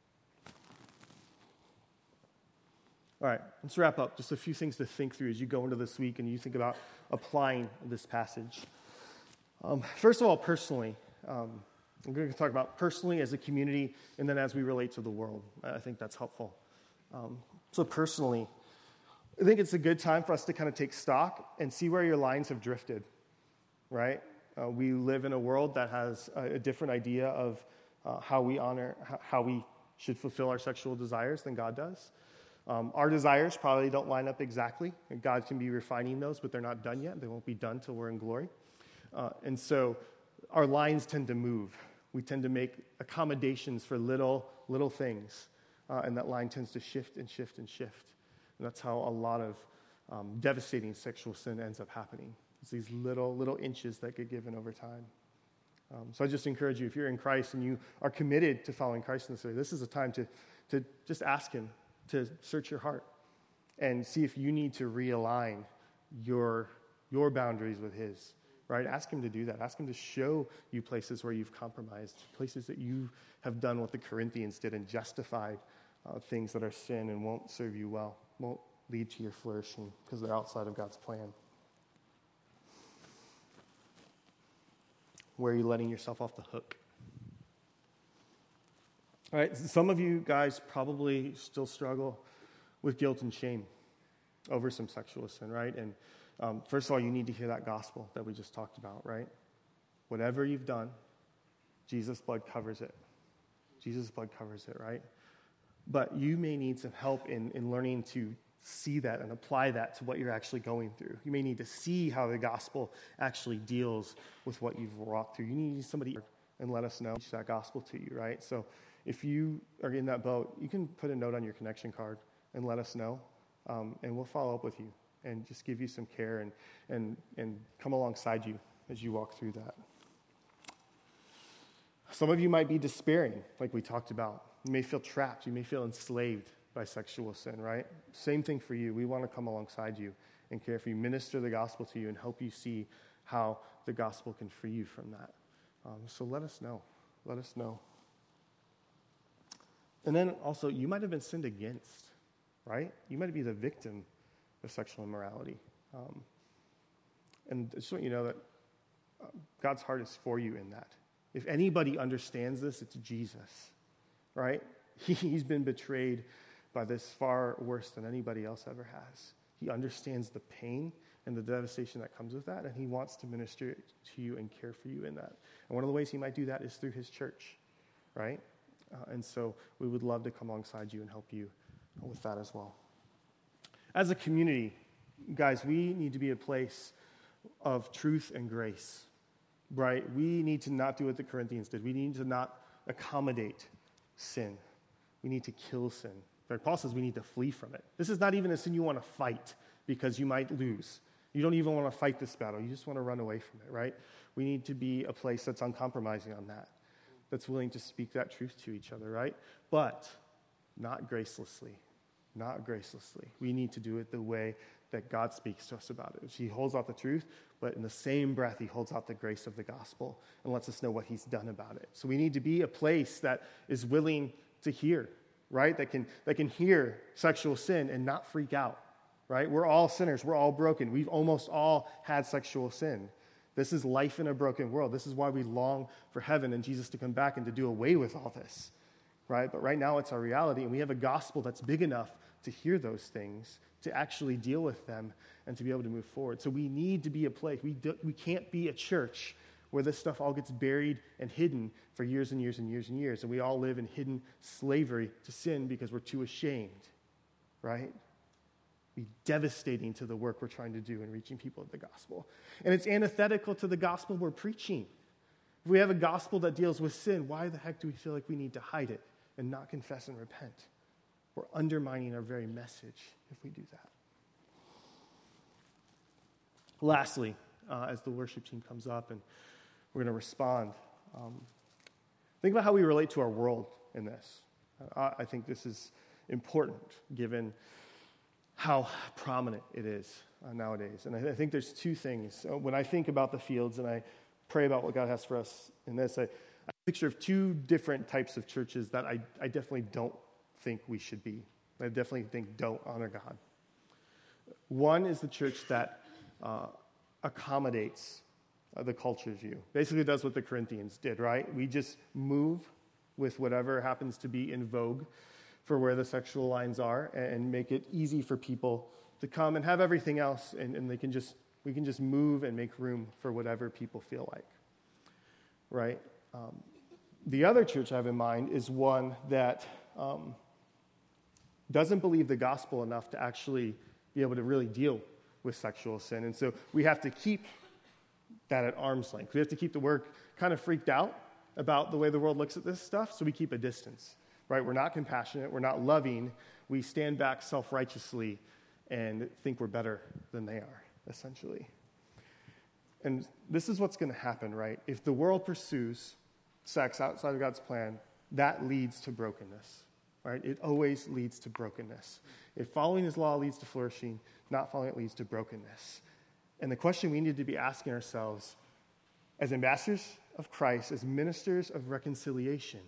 All right, let's wrap up. Just a few things to think through as you go into this week and you think about applying this passage. Um, first of all, personally, um, I'm going to talk about personally as a community and then as we relate to the world. I think that's helpful. Um, so personally, I think it's a good time for us to kind of take stock and see where your lines have drifted, right? Uh, we live in a world that has a, a different idea of uh, how we honor, how we should fulfill our sexual desires than God does. Um, our desires probably don't line up exactly. And God can be refining those, but they're not done yet. They won't be done till we're in glory. Uh, and so our lines tend to move. We tend to make accommodations for little, little things. Uh, and that line tends to shift and shift and shift. And that's how a lot of um, devastating sexual sin ends up happening. It's these little, little inches that get given over time. Um, so I just encourage you, if you're in Christ and you are committed to following Christ in this way, this is a time to, to just ask him to search your heart and see if you need to realign your, your boundaries with his, right? Ask him to do that. Ask him to show you places where you've compromised, places that you have done what the Corinthians did and justified uh, things that are sin and won't serve you well, won't lead to your flourishing because they're outside of God's plan. Where are you letting yourself off the hook? All right, some of you guys probably still struggle with guilt and shame over some sexual sin, right? And um, first of all, you need to hear that gospel that we just talked about, right? Whatever you've done, Jesus' blood covers it. Jesus' blood covers it, right? But you may need some help in, in learning to see that and apply that to what you're actually going through. You may need to see how the gospel actually deals with what you've walked through. You need somebody and let us know that gospel to you, right? So if you are in that boat, you can put a note on your connection card and let us know, um, and we'll follow up with you and just give you some care and, and, and come alongside you as you walk through that. Some of you might be despairing, like we talked about. You may feel trapped. You may feel enslaved by sexual sin, right? Same thing for you. We want to come alongside you and care for you, minister the gospel to you, and help you see how the gospel can free you from that. Um, so let us know. Let us know. And then also, you might have been sinned against, right? You might be the victim of sexual immorality. Um, and I just want you to know that uh, God's heart is for you in that. If anybody understands this, it's Jesus, right? He, he's been betrayed by this far worse than anybody else ever has. He understands the pain and the devastation that comes with that, and he wants to minister to you and care for you in that. And one of the ways he might do that is through his church, right? Uh, and so we would love to come alongside you and help you with that as well. As a community, guys, we need to be a place of truth and grace, right? We need to not do what the Corinthians did. We need to not accommodate sin. We need to kill sin. But Paul says we need to flee from it. This is not even a sin you want to fight because you might lose. You don't even want to fight this battle. You just want to run away from it, right? We need to be a place that's uncompromising on that, that's willing to speak that truth to each other, right? But not gracelessly, not gracelessly. We need to do it the way that God speaks to us about it. He holds out the truth, but in the same breath, he holds out the grace of the gospel and lets us know what he's done about it. So we need to be a place that is willing to hear, right? That can, that can hear sexual sin and not freak out, right? We're all sinners. We're all broken. We've almost all had sexual sin. This is life in a broken world. This is why we long for heaven and Jesus to come back and to do away with all this, right? But right now it's our reality, and we have a gospel that's big enough to hear those things, to actually deal with them, and to be able to move forward. So we need to be a place. We, do, we can't be a church where this stuff all gets buried and hidden for years and years and years and years, and we all live in hidden slavery to sin because we're too ashamed, right? Be devastating to the work we're trying to do in reaching people with the gospel. And it's antithetical to the gospel we're preaching. If we have a gospel that deals with sin, why the heck do we feel like we need to hide it and not confess and repent? We're undermining our very message if we do that. Lastly, uh, as the worship team comes up and we're going to respond, um, think about how we relate to our world in this. Uh, I think this is important given how prominent it is uh, nowadays. And I, I think there's two things. Uh, when I think about the fields and I pray about what God has for us in this, I, a picture of two different types of churches that I, I definitely don't think we should be. I definitely think don't honor God. One is the church that uh, accommodates uh, the culture's view. Basically does what the Corinthians did, right? We just move with whatever happens to be in vogue for where the sexual lines are and make it easy for people to come and have everything else, and, and they can just we can just move and make room for whatever people feel like, right? Um, the other church I have in mind is one that um, doesn't believe the gospel enough to actually be able to really deal with sexual sin. And so we have to keep that at arm's length. We have to keep the work kind of freaked out about the way the world looks at this stuff, so we keep a distance, right? We're not compassionate. We're not loving. We stand back self-righteously and think we're better than they are, essentially. And this is what's going to happen, right? If the world pursues sex outside of God's plan, that leads to brokenness, right? It always leads to brokenness. If following his law leads to flourishing, not following it leads to brokenness. And the question we need to be asking ourselves as ambassadors of Christ, as ministers of reconciliation,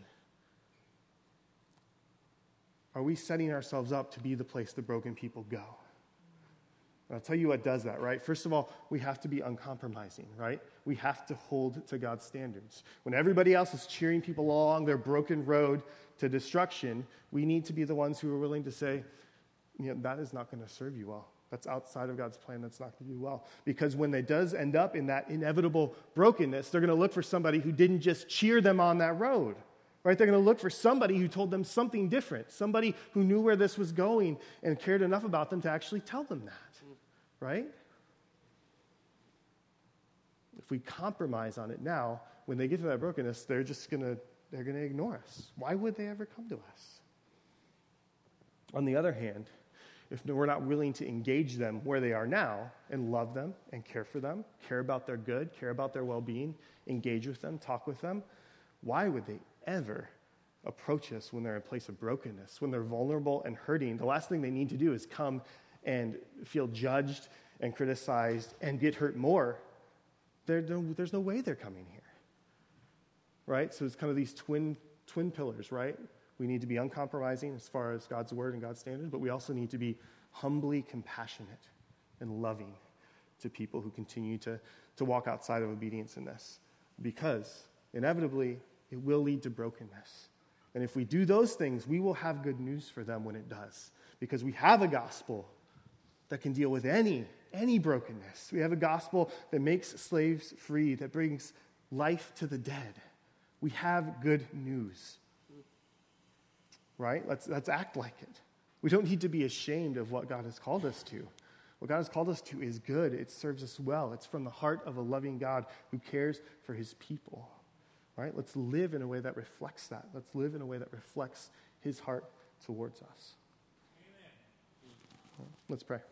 are we setting ourselves up to be the place the broken people go? I'll tell you what does that, right? First of all, we have to be uncompromising, right? We have to hold to God's standards. When everybody else is cheering people along their broken road to destruction, we need to be the ones who are willing to say, you know, that is not going to serve you well. That's outside of God's plan. That's not going to do well. Because when it does end up in that inevitable brokenness, they're going to look for somebody who didn't just cheer them on that road, right? They're going to look for somebody who told them something different, somebody who knew where this was going and cared enough about them to actually tell them that. Right? If we compromise on it now, when they get to that brokenness, they're just gonna they're gonna ignore us. Why would they ever come to us? On the other hand, if we're not willing to engage them where they are now and love them and care for them, care about their good, care about their well-being, engage with them, talk with them, why would they ever approach us when they're in a place of brokenness, when they're vulnerable and hurting? The last thing they need to do is come and feel judged and criticized and get hurt more. There, there's no way they're coming here, right? So it's kind of these twin twin pillars, right? We need to be uncompromising as far as God's word and God's standards, but we also need to be humbly compassionate and loving to people who continue to, to walk outside of obedience in this, because inevitably it will lead to brokenness. And if we do those things, we will have good news for them when it does, because we have a gospel that can deal with any, any brokenness. We have a gospel that makes slaves free, that brings life to the dead. We have good news, right? Let's, let's act like it. We don't need to be ashamed of what God has called us to. What God has called us to is good. It serves us well. It's from the heart of a loving God who cares for his people, right? Let's live in a way that reflects that. Let's live in a way that reflects his heart towards us. Amen. Let's pray.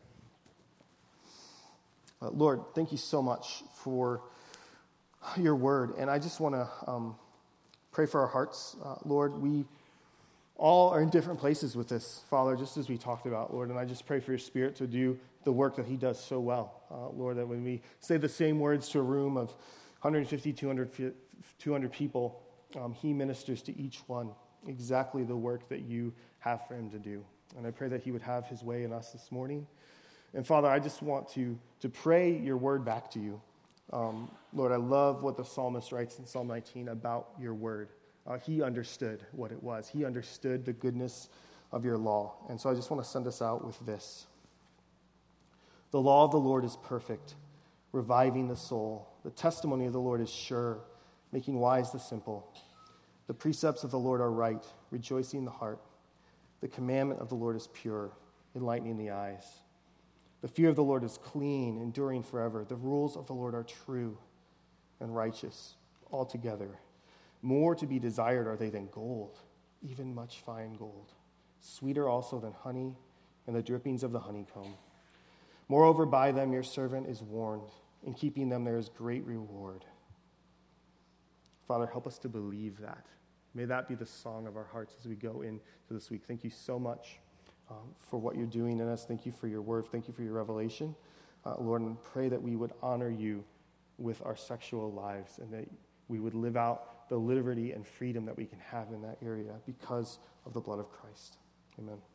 Uh, Lord, thank you so much for your word. And I just want to um, pray for our hearts. Uh, Lord, we all are in different places with this, Father, just as we talked about, Lord. And I just pray for your Spirit to do the work that he does so well. Uh, Lord, that when we say the same words to a room of one hundred fifty, two hundred, two hundred people, um, he ministers to each one exactly the work that you have for him to do. And I pray that he would have his way in us this morning. And Father, I just want to, to pray your word back to you. Um, Lord, I love what the psalmist writes in Psalm nineteen about your word. Uh, he understood what it was. He understood the goodness of your law. And so I just want to send us out with this. The law of the Lord is perfect, reviving the soul. The testimony of the Lord is sure, making wise the simple. The precepts of the Lord are right, rejoicing the heart. The commandment of the Lord is pure, enlightening the eyes. The fear of the Lord is clean, enduring forever. The rules of the Lord are true and righteous altogether. More to be desired are they than gold, even much fine gold. Sweeter also than honey and the drippings of the honeycomb. Moreover, by them your servant is warned. In keeping them there is great reward. Father, help us to believe that. May that be the song of our hearts as we go into this week. Thank you so much um, for what you're doing in us. Thank you for your word. Thank you for your revelation. Uh, Lord, and pray that we would honor you with our sexual lives and that we would live out the liberty and freedom that we can have in that area because of the blood of Christ. Amen.